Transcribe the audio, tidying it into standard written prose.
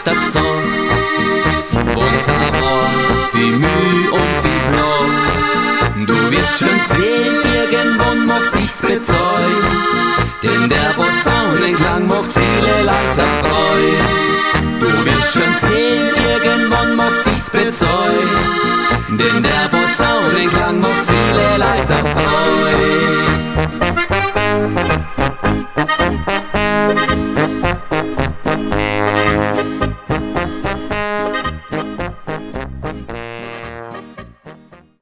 weiter gesagt. Wenn's aber viel Mühe und viel Blau, du wirst schon sehen, irgendwann macht sich's bezahlt. Denn der Posaunenklang macht viele Leute freu. Du wirst schon sehen, irgendwann macht sich's bezahlt. Denn der Posaunenklang macht viele Leute freu.